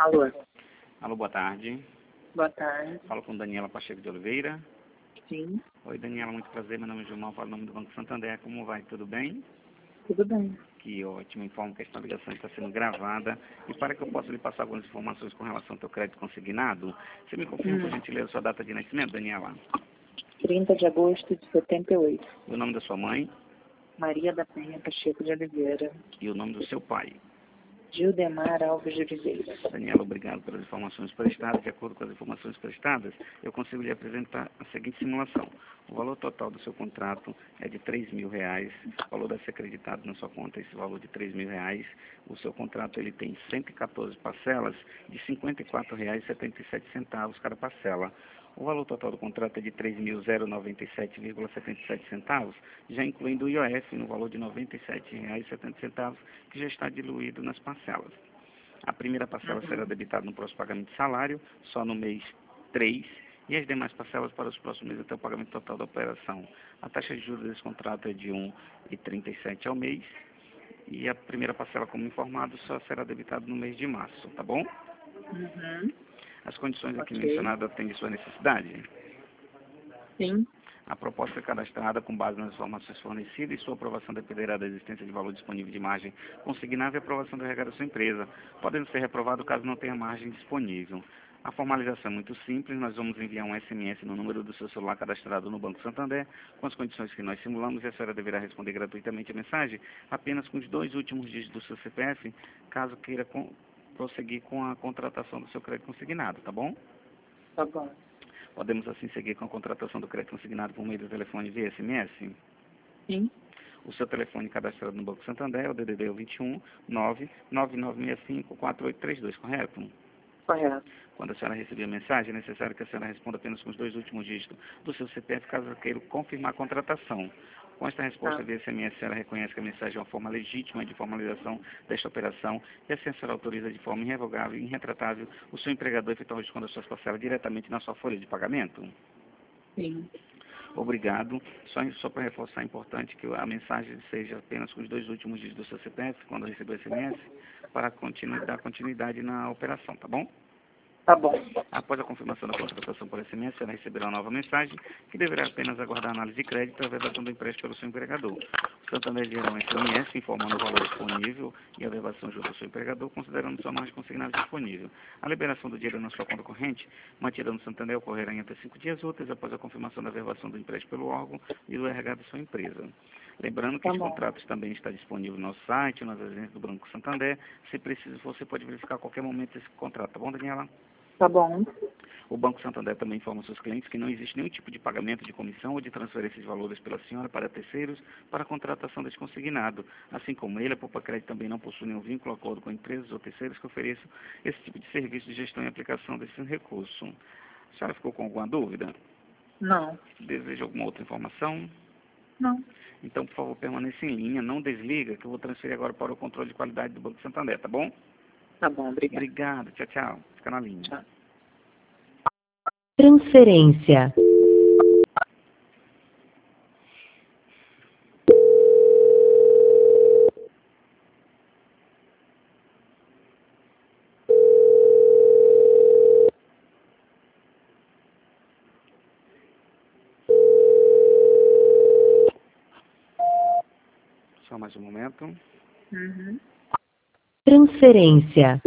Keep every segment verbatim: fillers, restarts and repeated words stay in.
Alô. Alô, boa tarde. Boa tarde. Falo com Daniela Pacheco de Oliveira. Sim, Oi, Daniela, muito prazer. Meu nome é Gilmar, falo em nome do Banco Santander. Como vai? Tudo bem? tudo bem. Que ótimo. Informo que esta ligação está sendo gravada. E para que eu possa lhe passar algumas informações com relação ao teu crédito consignado, você me confirma, por Hum. gentileza, sua data de nascimento, Daniela? trinta de agosto de setenta e oito. E o nome da sua mãe? Maria da Penha Pacheco de Oliveira. E o nome do seu pai? Gildemar Alves de Oliveira. Daniela, obrigado pelas informações prestadas. De acordo com as informações prestadas, eu consigo lhe apresentar a seguinte simulação. O valor total do seu contrato é de três mil reais. O valor a ser acreditado na sua conta é esse valor de três mil reais. O seu contrato ele tem cento e quatorze parcelas de cinquenta e quatro reais e setenta e sete centavos cada parcela. O valor total do contrato é de três mil noventa e sete vírgula setenta e sete centavos, já incluindo o I O F no valor de noventa e sete reais e setenta centavos, que já está diluído nas parcelas. A primeira parcela será debitada no próximo pagamento de salário, só no mês três, e as demais parcelas para os próximos meses até o pagamento total da operação. A taxa de juros desse contrato é de um vírgula trinta e sete ao mês, e a primeira parcela, como informado, só será debitada no mês de março, tá bom? Uhum. As condições aqui Ok. mencionadas atendem sua necessidade. Sim. A proposta é cadastrada com base nas informações fornecidas e sua aprovação dependerá da existência de valor disponível de margem consignável e aprovação do R H da sua empresa, podendo ser reprovado caso não tenha margem disponível. A formalização é muito simples, nós vamos enviar um S M S no número do seu celular cadastrado no Banco Santander, com as condições que nós simulamos, e a senhora deverá responder gratuitamente a mensagem apenas com os dois últimos dígitos do seu C P F, caso queira com, prosseguir com a contratação do seu crédito consignado, tá bom? Tá bom. Podemos assim seguir com a contratação do crédito consignado por meio do telefone via S M S? Sim. O seu telefone cadastrado no Banco Santander é o D D D vinte e um, nove nove nove seis cinco, quatro oito três dois, correto? Correto. Quando a senhora receber a mensagem, é necessário que a senhora responda apenas com os dois últimos dígitos do seu C P F, caso queira confirmar a contratação. Com esta resposta Tá. via S M S, a senhora reconhece que a mensagem é uma forma legítima de formalização desta operação, e assim a senhora autoriza de forma irrevogável e irretratável o seu empregador a efetuar o desconto das suas parcelas diretamente na sua folha de pagamento? Sim. Obrigado. Só, só para reforçar, é importante que a mensagem seja apenas com os dois últimos dígitos do seu C P F, quando receber o S M S, para continu, dar continuidade na operação, tá bom? Tá bom. Após a confirmação da contratação por S M S, ela receberá uma nova mensagem, que deverá apenas aguardar a análise de crédito e a verbação do empréstimo pelo seu empregador. O Santander gerará um S M S informando o valor disponível e a verbação junto ao seu empregador, considerando sua margem consignada disponível. A liberação do dinheiro na sua conta corrente, mantida no Santander, ocorrerá em até cinco dias úteis após a confirmação da verbação do empréstimo pelo órgão e do R H da sua empresa. Lembrando que Tá os bom. contratos também estão disponíveis no nosso site, nas agências do Banco Santander. Se preciso, você pode verificar a qualquer momento esse contrato, tá bom, Daniela? Tá bom. O Banco Santander também informa aos seus clientes que não existe nenhum tipo de pagamento de comissão ou de transferência de valores pela senhora para terceiros para a contratação deste consignado. Assim como ele, a Poupa Crédito também não possui nenhum vínculo, acordo com empresas ou terceiros que ofereçam esse tipo de serviço de gestão e aplicação desse recurso. A senhora ficou com alguma dúvida? Não. Deseja alguma outra informação? Não. Então, por favor, permaneça em linha, não desliga, que eu vou transferir agora para o controle de qualidade do Banco Santander, tá bom? Tá bom, obrigada. Obrigado, tchau, tchau. Fica na linha. Tchau. Transferência. Só mais um momento. Uhum. Transferência.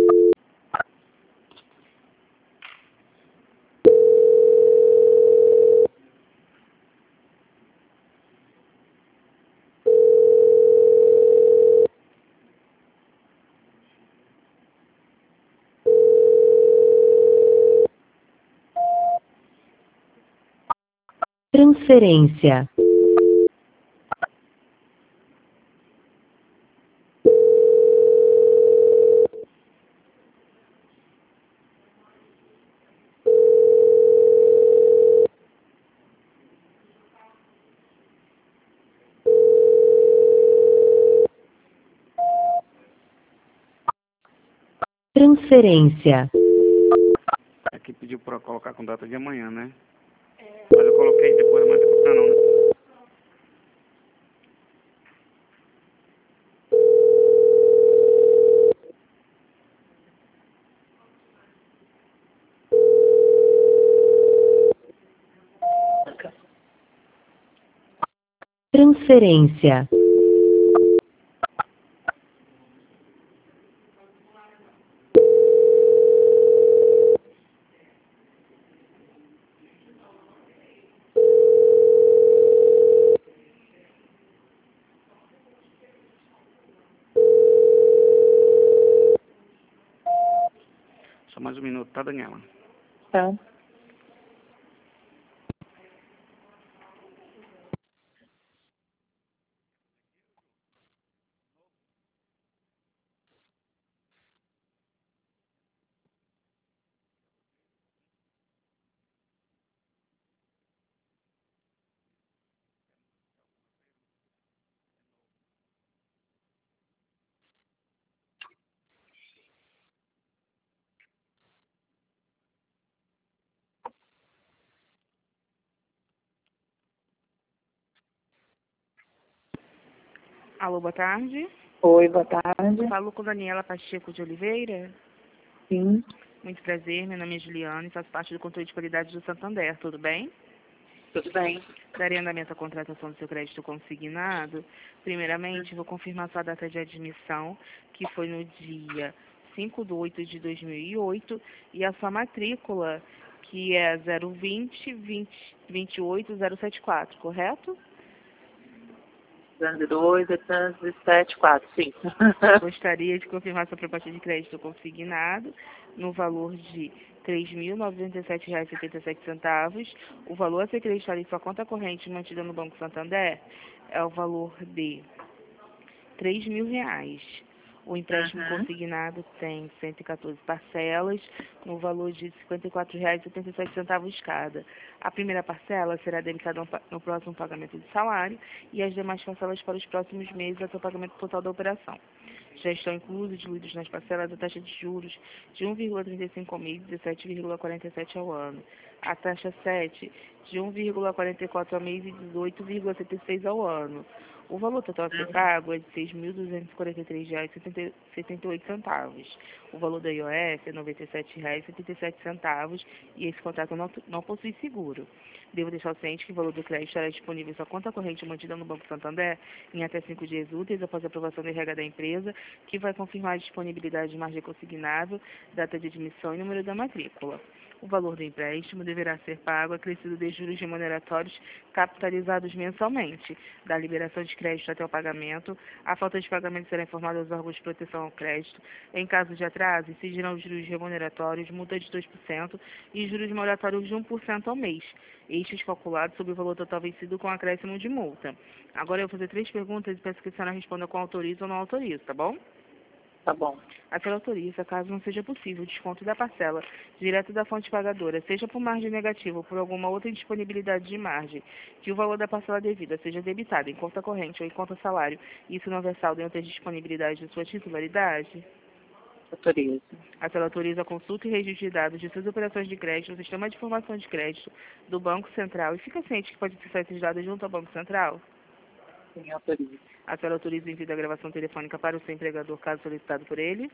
Transferência. Transferência. Aqui pediu para colocar com data de amanhã, né? Mas eu coloquei depois, mas não, não, né? Transferência. Só mais um minuto, tá, Daniela? Tá. Alô, boa tarde. Oi, boa tarde. Falo com Daniela Pacheco de Oliveira. Sim, Muito prazer, meu nome é Juliana e faço parte do controle de qualidade do Santander, tudo bem? tudo bem. Darei andamento à contratação do seu crédito consignado. Primeiramente, vou confirmar sua data de admissão, que foi no dia cinco de oito de dois mil e oito, e a sua matrícula, que é zero vinte, vinte, vinte e oito, zero setenta e quatro, correto? duzentos e dois, oitocentos e sete, quatro, sim. Gostaria de confirmar sua proposta de crédito consignado no valor de três mil novecentos e sete reais e setenta e sete centavos. O valor a ser acreditado em sua conta corrente mantida no Banco Santander é o valor de três mil reais. O empréstimo Uhum. consignado tem cento e quatorze parcelas, no valor de cinquenta e quatro reais e setenta e sete centavos cada. A primeira parcela será debitada no pa- no próximo pagamento de salário e as demais parcelas para os próximos meses até o pagamento total da operação. Já estão inclusos, diluídos nas parcelas, a taxa de juros de um vírgula trinta e cinco ao mês e dezessete vírgula quarenta e sete ao ano. A taxa sete de um vírgula quarenta e quatro ao mês e dezoito vírgula setenta e seis ao ano. O valor total a ser pago é de seis mil duzentos e quarenta e três reais e setenta e oito centavos. O valor da I O F é noventa e sete reais e setenta e sete centavos e esse contrato não, não possui seguro. Devo deixar ciente que o valor do crédito estará disponível em sua conta corrente mantida no Banco Santander em até cinco dias úteis após a aprovação da R H da empresa, que vai confirmar a disponibilidade de margem consignável, data de admissão e número da matrícula. O valor do empréstimo deverá ser pago acrescido de juros remuneratórios capitalizados mensalmente, da liberação de crédito até o pagamento. A falta de pagamento será informada aos órgãos de proteção ao crédito. Em caso de atraso, incidirão os juros remuneratórios, multa de dois por cento e juros moratórios de um por cento ao mês. Estes calculados sobre o valor total vencido com acréscimo de multa. Agora eu vou fazer três perguntas e peço que a senhora responda com autoriza ou não autoriza, tá bom? Tá bom. A senhora autoriza, caso não seja possível, o desconto da parcela direto da fonte pagadora, seja por margem negativa ou por alguma outra indisponibilidade de margem, que o valor da parcela devida seja debitado em conta corrente ou em conta salário, e isso não houver saldo em outra disponibilidade de sua titularidade. Autorizo. A senhora autoriza a consulta e registro de dados de suas operações de crédito no sistema de informação de crédito do Banco Central e fica ciente que pode acessar esses dados junto ao Banco Central. Sim, autorizo. A senhora autoriza o envio da gravação telefônica para o seu empregador, caso solicitado por ele.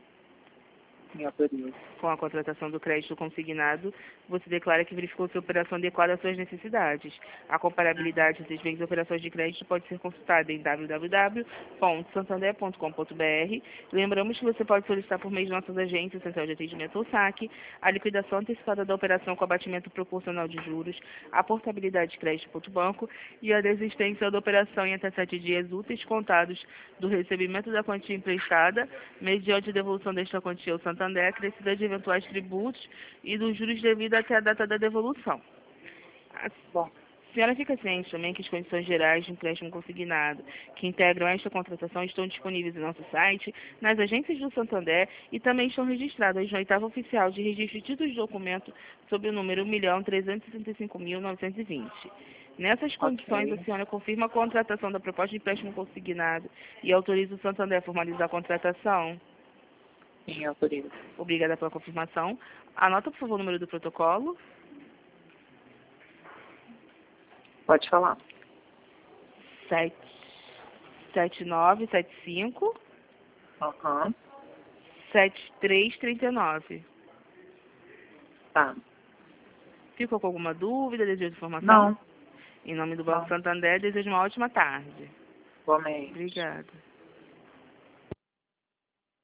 Sim, autorizo. Com a contratação do crédito consignado, você declara que verificou sua operação adequada às suas necessidades. A comparabilidade entre as bens e operações de crédito pode ser consultada em w w w ponto santander ponto com ponto b r. Lembramos que você pode solicitar por meio de nossas agências, Central de Atendimento ou saque, a liquidação antecipada da operação com abatimento proporcional de juros, a portabilidade de crédito ponto banco e a desistência da operação em até sete dias úteis contados do recebimento da quantia emprestada, mediante devolução desta quantia ao Santander, acrescida de eventuais tributos e dos juros devidos até a data da devolução. A Bom, senhora fica ciente também que as condições gerais de empréstimo consignado que integram esta contratação estão disponíveis em nosso site, nas agências do Santander e também estão registradas no oitavo oficial de registro de títulos de documento sob o número um milhão trezentos e sessenta e cinco mil novecentos e vinte. Nessas condições, ok. a senhora confirma a contratação da proposta de empréstimo consignado e autoriza o Santander a formalizar a contratação? Sim, autorizo. Obrigada pela confirmação. Anota, por favor, o número do protocolo. Pode falar. sete sete nove sete cinco Aham. sete três três nove. Tá. Ficou com alguma dúvida, desejo de informação? Não. Em nome do Banco Não. Santander, desejo uma ótima tarde. Igualmente. Obrigada.